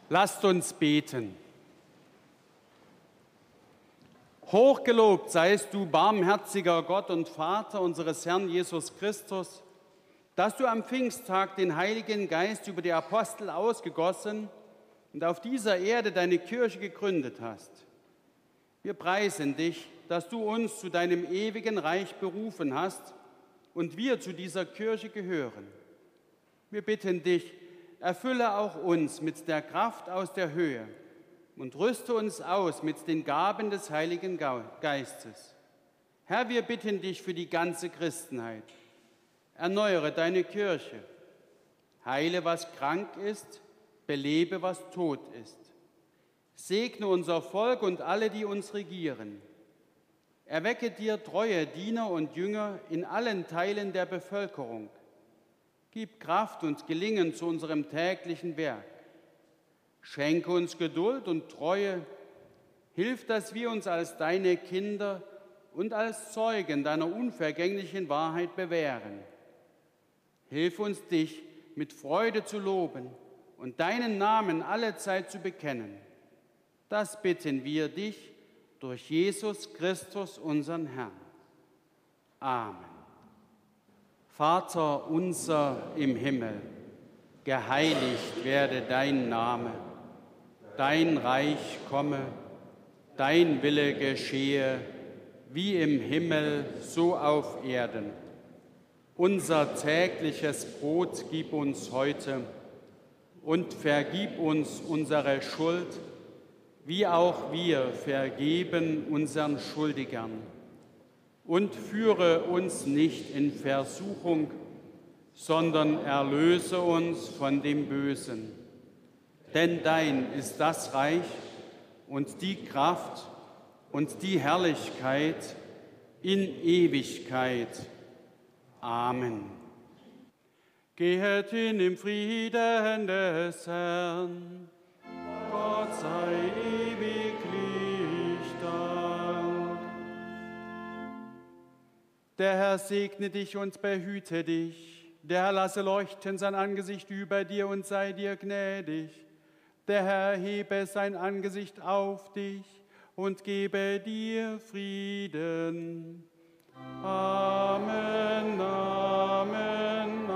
Lasst uns beten. Hochgelobt seist du, barmherziger Gott und Vater unseres Herrn Jesus Christus, dass du am Pfingsttag den Heiligen Geist über die Apostel ausgegossen und auf dieser Erde deine Kirche gegründet hast. Wir preisen dich, dass du uns zu deinem ewigen Reich berufen hast und wir zu dieser Kirche gehören. Wir bitten dich, erfülle auch uns mit der Kraft aus der Höhe und rüste uns aus mit den Gaben des Heiligen Geistes. Herr, wir bitten dich für die ganze Christenheit. Erneuere deine Kirche. Heile, was krank ist, belebe, was tot ist. Segne unser Volk und alle, die uns regieren. Erwecke dir treue Diener und Jünger in allen Teilen der Bevölkerung. Gib Kraft und Gelingen zu unserem täglichen Werk. Schenke uns Geduld und Treue. Hilf, dass wir uns als deine Kinder und als Zeugen deiner unvergänglichen Wahrheit bewähren. Hilf uns, dich mit Freude zu loben und deinen Namen allezeit zu bekennen. Das bitten wir dich durch Jesus Christus, unseren Herrn. Amen. Vater unser im Himmel, geheiligt werde dein Name. Dein Reich komme, dein Wille geschehe, wie im Himmel, so auf Erden. Unser tägliches Brot gib uns heute und vergib uns unsere Schuld, wie auch wir vergeben unseren Schuldigern. Und führe uns nicht in Versuchung, sondern erlöse uns von dem Bösen. Denn dein ist das Reich und die Kraft und die Herrlichkeit in Ewigkeit. Amen. Gehet hin im Frieden des Herrn. Gott sei ewiglich Dank. Der Herr segne dich und behüte dich. Der Herr lasse leuchten sein Angesicht über dir und sei dir gnädig. Der Herr hebe sein Angesicht auf dich und gebe dir Frieden. Amen, Amen.